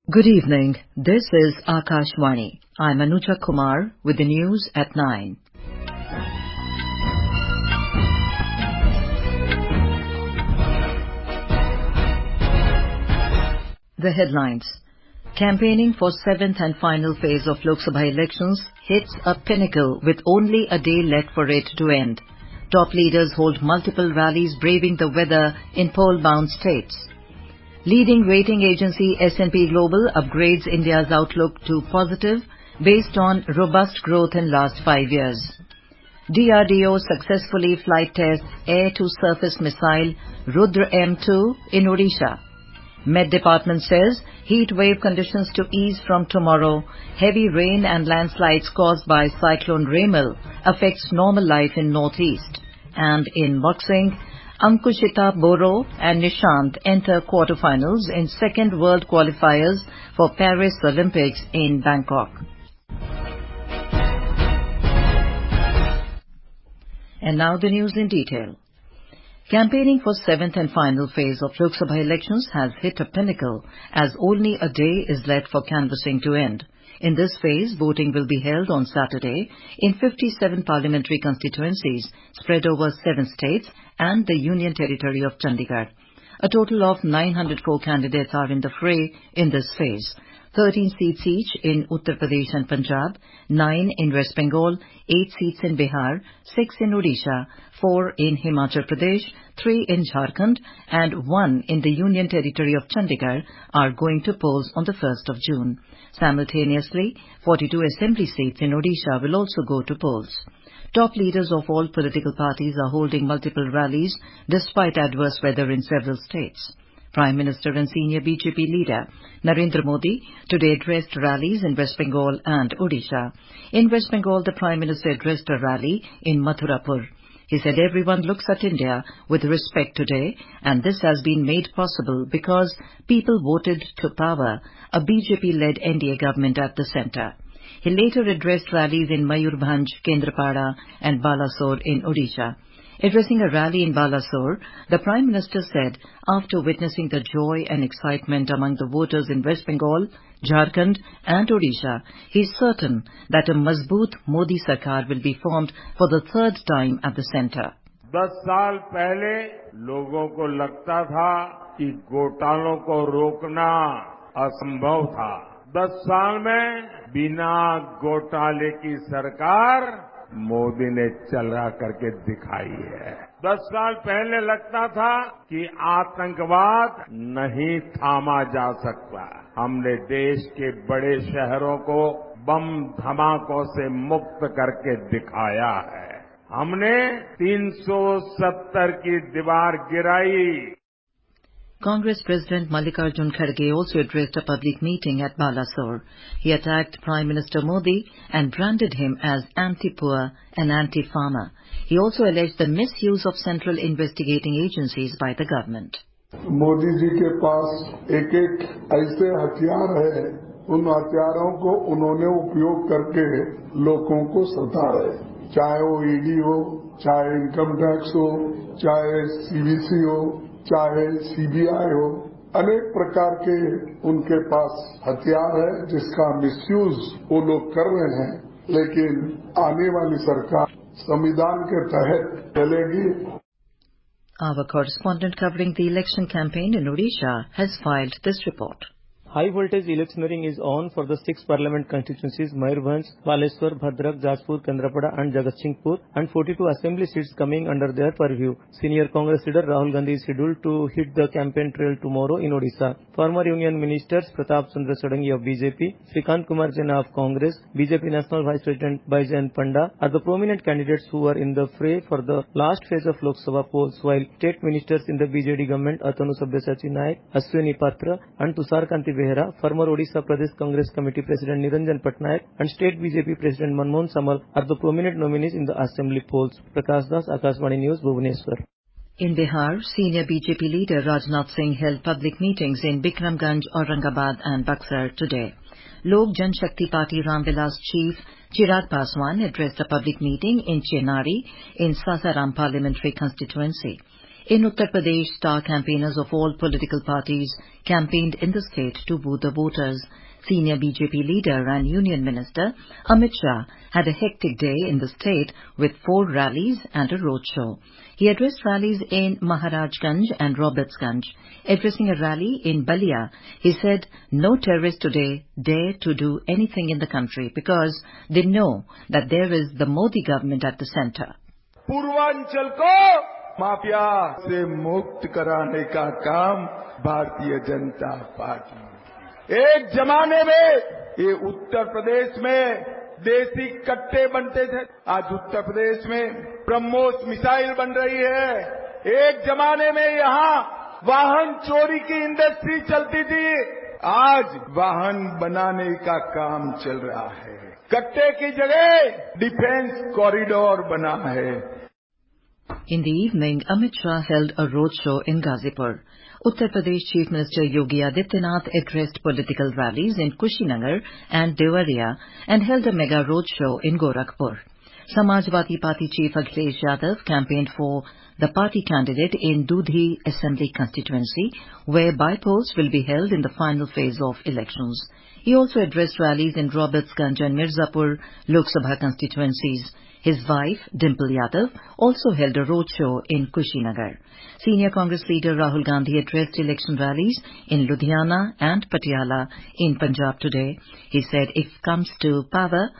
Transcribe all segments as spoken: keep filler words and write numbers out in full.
Good evening. This is Akashvani. I'm Anuja Kumar with the news at nine. The headlines. Campaigning for seventh and final phase of Lok Sabha elections hits a pinnacle with only a day left for it to end. Top leaders hold multiple rallies braving the weather in poll-bound states. Leading rating agency S and P Global upgrades India's outlook to positive based on robust growth in last five years. D R D O successfully flight tests air-to-surface missile Rudra M two in Odisha. Met Department says heat wave conditions to ease from tomorrow. Heavy rain and landslides caused by cyclone Remal affects normal life in northeast. And in boxing, Ankushita Boro and Nishant enter quarterfinals in second world qualifiers for Paris Olympics in Bangkok. And now the news in detail. Campaigning for seventh and final phase of Lok Sabha elections has hit a pinnacle as only a day is left for canvassing to end. In this phase, voting will be held on Saturday in fifty-seven parliamentary constituencies spread over seven states and the Union Territory of Chandigarh. A total of nine hundred four candidates are in the fray in this phase. thirteen seats each in Uttar Pradesh and Punjab, nine in West Bengal, eight seats in Bihar, six in Odisha, four in Himachal Pradesh, three in Jharkhand, and one in the Union Territory of Chandigarh are going to polls on the first of June. Simultaneously, forty-two assembly seats in Odisha will also go to polls. Top leaders of all political parties are holding multiple rallies despite adverse weather in several states. Prime Minister and senior B J P leader Narendra Modi today addressed rallies in West Bengal and Odisha. In West Bengal, the Prime Minister addressed a rally in Mathurapur. He said everyone looks at India with respect today, and this has been made possible because people voted to power a B J P-led N D A government at the centre. He later addressed rallies in Mayurbhanj, Kendrapada and Balasore in Odisha. Addressing a rally in Balasore, the Prime Minister said after witnessing the joy and excitement among the voters in West Bengal, Jharkhand and Odisha, he is certain that a Mazboot Modi Sarkar will be formed for the third time at the centre. दस साल पहले लोगों को लगता था कि घोटालों को रोकना असंभव था। दस साल में बिना घोटाले की सरकार मोदी ने चला करके दिखाई है। दस साल पहले लगता था कि आतंकवाद नहीं थामा जा सकता। हमने देश के बड़े शहरों को बम धमाकों से मुक्त करके दिखाया है। हमने तीन सौ सत्तर की दीवार गिराई। Congress President Mallikarjun Kharge also addressed a public meeting at Balasore. He attacked Prime Minister Modi and branded him as anti-poor and anti-farmer. He also alleged the misuse of central investigating agencies by the government. Modi ji के पास एक एक ऐसे हथियार है, उन हथियारों को उन्होंने उपयोग करके लोगों को सता रहे, चाहे वो ईडी हो, चाहे इनकम टैक्स हो, चाहे सीबीसी हो, चाहे सीबीआई हो, अनेक प्रकार के उनके पास हथियार है जिसका मिसयूज वो लोग कर रहे हैं, लेकिन आने वाली सरकार संविधान के तहत चलेगी। Our correspondent covering the election campaign in Odisha has filed this report. High voltage electioneering is on for the six parliament constituencies Mayurbhanj, Baleswar, Bhadrak, Jajpur, Kendrapada and Jagatsinghpur, and forty-two assembly seats coming under their purview. Senior Congress leader Rahul Gandhi is scheduled to hit the campaign trail tomorrow in Odisha. Former Union Ministers Pratap Chandra Sadangi of B J P, Srikant Kumar Jena of Congress, B J P National Vice President Baijan Panda are the prominent candidates who are in the fray for the last phase of Lok Sabha polls, while state ministers in the B J D government Atanu Sabyasachi Naik, Ashwini Patra and Tushar Kanti Behera, former Odisha Pradesh Congress Committee President Niranjan Patnaik and State B J P President Manmohan Samal are the prominent nominees in the assembly polls. Prakash Das, Akashvani News, Bhubaneswar. In Bihar, senior B J P leader Rajnath Singh held public meetings in Bikramganj, Aurangabad and Buxar today. Lok Janshakti Party Ramvilas chief Chirag Paswan addressed a public meeting in Chenari in Sasaram parliamentary constituency. In Uttar Pradesh, star campaigners of all political parties campaigned in the state to woo the voters. Senior B J P leader and Union Minister Amit Shah had a hectic day in the state with four rallies and a roadshow. He addressed rallies in Maharajganj and Robertsganj. Addressing a rally in Balia, he said no terrorist today dare to do anything in the country because they know that there is the Modi government at the center. Purvanchal को mafia से मुक्त कराने का काम Bharatiya Janata party. एक जमाने में ये उत्तर प्रदेश में देसी कट्टे बनते थे, आज उत्तर प्रदेश में ब्रह्मोस मिसाइल बन रही है। एक जमाने में यहाँ वाहन चोरी की इंडस्ट्री चलती थी, आज वाहन बनाने का काम चल रहा है। कट्टे की जगह डिफेंस कॉरिडोर बना है। In the evening, Amit Shah held a roadshow in Ghazipur. Uttar Pradesh Chief Minister Yogi Adityanath addressed political rallies in Kushinagar and Devariya and held a mega roadshow in Gorakhpur. Samajwadi Party Chief Akhilesh Yadav campaigned for the party candidate in Dudhi Assembly constituency, where by-polls will be held in the final phase of elections. He also addressed rallies in Robertsganj and Mirzapur Lok Sabha constituencies. His wife, Dimple Yadav, also held a roadshow in Kushinagar. Senior Congress leader Rahul Gandhi addressed election rallies in Ludhiana and Patiala in Punjab today. He said if comes to power,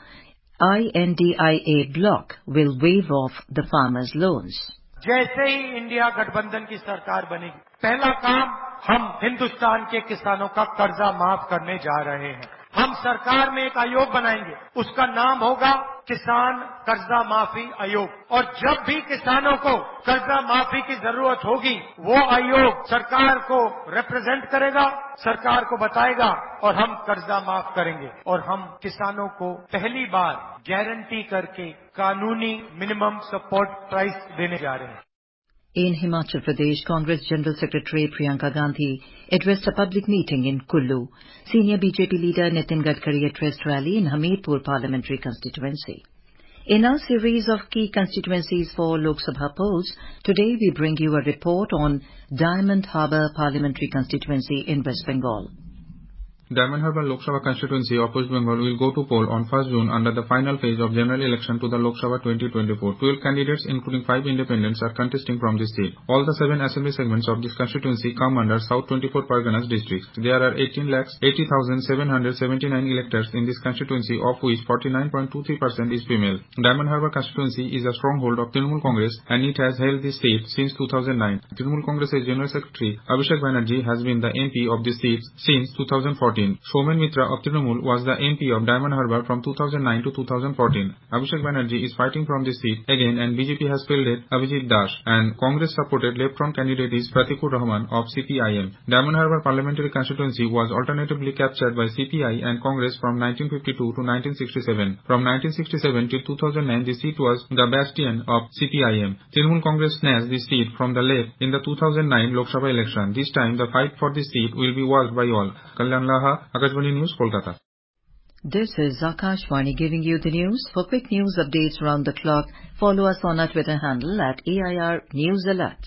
I N D I A bloc will waive off the farmers' loans. जैसे ही India गठबंधन की सरकार बनेगी, पहला काम हम हिंदुस्तान के किसानों का कर्जा माफ करने जा रहे हैं। हम सरकार में एक आयोग बनाएंगे, उसका नाम होगा किसान कर्जा माफी आयोग। और जब भी किसानों को कर्जा माफी की जरूरत होगी, वो आयोग सरकार को रिप्रेजेंट करेगा, सरकार को बताएगा और हम कर्जा माफ करेंगे। और हम किसानों को पहली बार गारंटी करके कानूनी मिनिमम सपोर्ट प्राइस देने जा रहे हैं। In Himachal Pradesh, Congress General Secretary Priyanka Gandhi addressed a public meeting in Kullu. Senior B J P leader Nitin Gadkari addressed rally in Hamirpur parliamentary constituency. In our series of key constituencies for Lok Sabha polls, today we bring you a report on Diamond Harbour parliamentary constituency in West Bengal. Diamond Harbour Lok Sabha constituency of West Bengal will go to poll on first June under the final phase of general election to the Lok Sabha twenty twenty-four. twelve candidates including five independents are contesting from this state. All the seven assembly segments of this constituency come under South twenty-four Parganas districts. There are eighteen lakhs eighty thousand seven hundred seventy-nine electors in this constituency, of which forty-nine point two three percent is female. Diamond Harbour constituency is a stronghold of Trinamool Congress and it has held this seat since two thousand nine. Trinamool Congress's General Secretary Abhishek Banerjee has been the M P of this seat since two thousand fourteen. Somen Mitra of Trinamool was the M P of Diamond Harbour from two thousand nine to two thousand fourteen. Abhishek Banerjee is fighting from this seat again and B J P has fielded Abhijit Das and Congress supported left front candidate is Pratikur Rahman of C P I M. Diamond Harbour parliamentary constituency was alternatively captured by C P I and Congress from nineteen fifty-two to nineteen sixty-seven. From nineteen sixty-seven till two thousand nine the seat was the bastion of C P I M. Trinamool Congress snatched this seat from the left in the two thousand nine Lok Sabha election. This time the fight for this seat will be watched by all. Kalyan Laha, Akashvani News, Kolkata. This is Akashvani giving you the news. For quick news updates around the clock, follow us on our Twitter handle at A I R News Alert.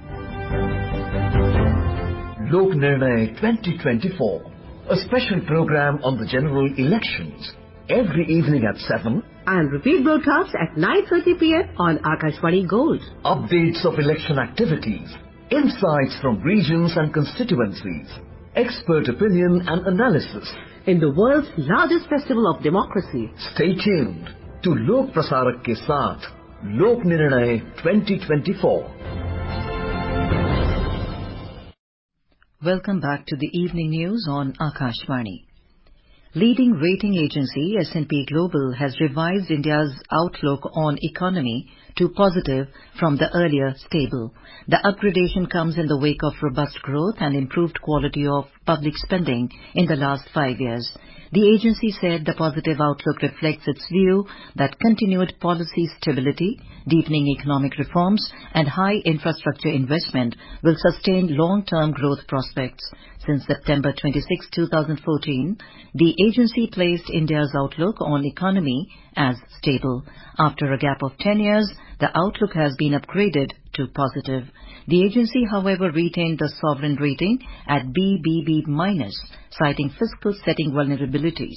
Lok Nirnay twenty twenty-four, a special program on the general elections, every evening at seven and repeat broadcast at nine thirty p m on Akashvani Gold. Updates of election activities, insights from regions and constituencies, expert opinion and analysis in the world's largest festival of democracy. Stay tuned to Lok Prasarak ke saath, Lok Nirnay twenty twenty-four. Welcome back to the evening news on Akashvani. Leading rating agency S and P Global has revised India's outlook on economy to positive from the earlier stable. The upgradation comes in the wake of robust growth and improved quality of public spending in the last five years. The agency said the positive outlook reflects its view that continued policy stability, deepening economic reforms, and high infrastructure investment will sustain long-term growth prospects. Since September twenty-sixth, two thousand fourteen, the agency placed India's outlook on economy as stable. After a gap of ten years, The outlook has been upgraded to positive. The agency, however, retained the sovereign rating at B B B minus, citing fiscal setting vulnerabilities.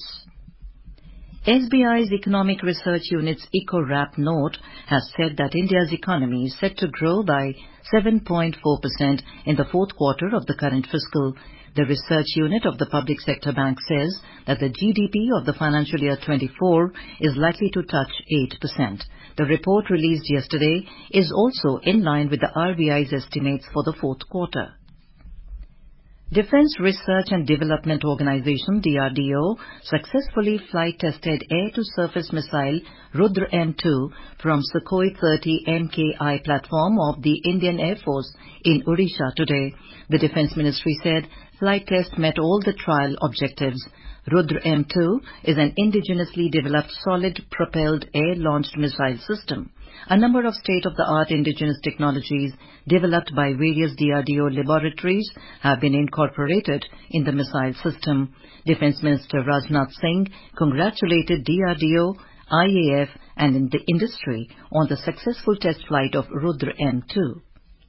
S B I's Economic Research Unit's EcoRap note has said that India's economy is set to grow by seven point four percent in the fourth quarter of the current fiscal. The research unit of the Public Sector Bank says that the G D P of the financial year twenty-four is likely to touch eight percent. The report released yesterday is also in line with the R B I's estimates for the fourth quarter. Defence Research and Development Organization D R D O successfully flight-tested air-to-surface missile Rudra M two from Sukhoi thirty M K I platform of the Indian Air Force in Odisha today. The Defence Ministry said flight test met all the trial objectives. Rudra M two is an indigenously developed solid-propelled air-launched missile system. A number of state-of-the-art indigenous technologies developed by various D R D O laboratories have been incorporated in the missile system. Defence Minister Rajnath Singh congratulated D R D O, I A F and the industry on the successful test flight of Rudra M two.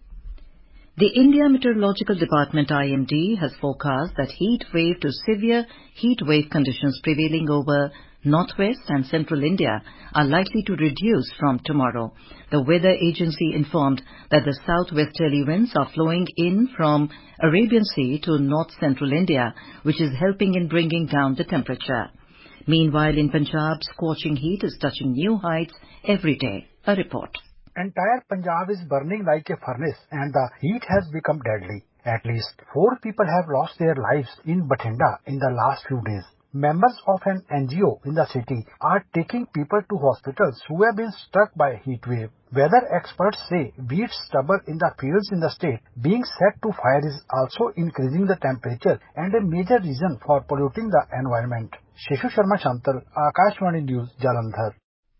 The India Meteorological Department I M D has forecast that heat wave to severe heat wave conditions prevailing over northwest and central India are likely to reduce from tomorrow. The weather agency informed that the southwesterly winds are flowing in from Arabian Sea to north-central India, which is helping in bringing down the temperature. Meanwhile, in Punjab, scorching heat is touching new heights every day. A report. Entire Punjab is burning like a furnace and the heat has become deadly. At least four people have lost their lives in Bathinda in the last few days. Members of an N G O in the city are taking people to hospitals who have been struck by a heat wave. Weather experts say wheat stubble in the fields in the state being set to fire is also increasing the temperature and a major reason for polluting the environment. Sheshu Sharma Shantal, Akashvani News, Jalandhar.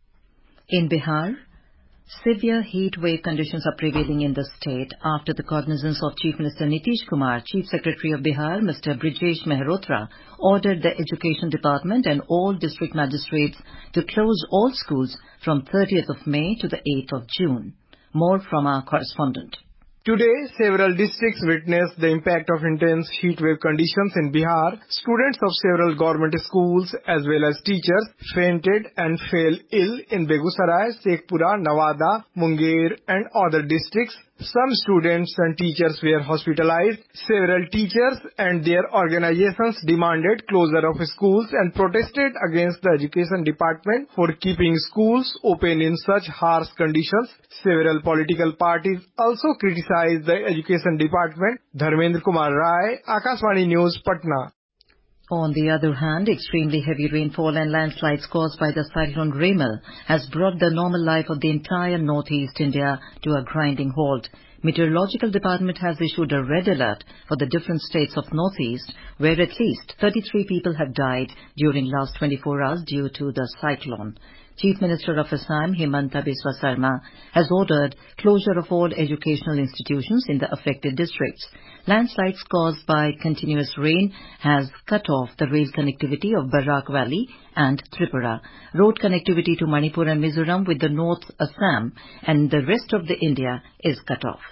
In Bihar, severe heat wave conditions are prevailing in the state after the cognizance of Chief Minister Nitish Kumar. Chief Secretary of Bihar, Mister Brijesh Mehrotra, ordered the Education Department and all district magistrates to close all schools from thirtieth of May to the eighth of June. More from our correspondent. Today, several districts witnessed the impact of intense heat wave conditions in Bihar. Students of several government schools as well as teachers fainted and fell ill in Begusarai, Shekhpura, Nawada, Munger and other districts. Some students and teachers were hospitalized. Several teachers and their organizations demanded closure of schools and protested against the Education Department for keeping schools open in such harsh conditions. Several political parties also criticized the Education Department. Dharmendra Kumar Rai, Akashvani News, Patna. On the other hand, extremely heavy rainfall and landslides caused by the cyclone Remal has brought the normal life of the entire northeast India to a grinding halt. Meteorological Department has issued a red alert for the different states of northeast, where at least thirty-three people have died during last twenty-four hours due to the cyclone. Chief Minister of Assam, Himanta Biswa Sarma, has ordered closure of all educational institutions in the affected districts. Landslides caused by continuous rain has cut off the rail connectivity of Barak Valley and Tripura. Road connectivity to Manipur and Mizoram with the North Assam and the rest of the India is cut off.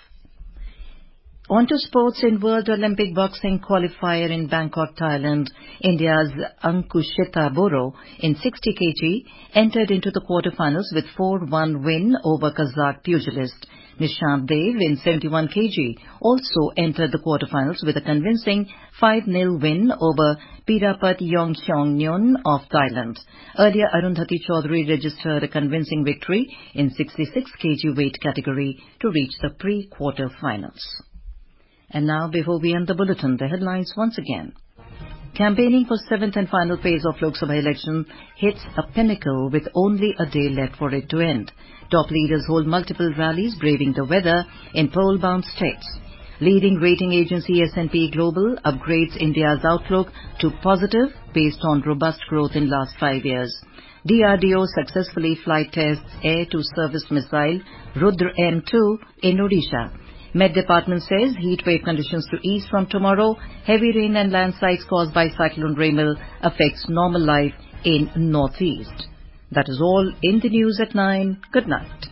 On to sports. In World Olympic Boxing Qualifier in Bangkok, Thailand, India's Ankushita Boro in sixty kilograms entered into the quarterfinals with four one win over Kazakh pugilist. Nishant Dev in seventy-one kilograms also entered the quarterfinals with a convincing five nil win over Pirapat Yongcheong-nyun of Thailand. Earlier, Arundhati Chaudhary registered a convincing victory in sixty-six kilograms weight category to reach the pre-quarterfinals. And now, before we end the bulletin, the headlines once again. Campaigning for seventh and final phase of Lok Sabha election hits a pinnacle with only a day left for it to end. Top leaders hold multiple rallies braving the weather in poll-bound states. Leading rating agency S and P Global upgrades India's outlook to positive based on robust growth in last five years. D R D O successfully flight tests air-to-surface missile Rudra M two in Odisha. Met Department says heat wave conditions to ease from tomorrow. Heavy rain and landslides caused by cyclone Remal affects normal life in northeast. That is all in the news at nine. Good night.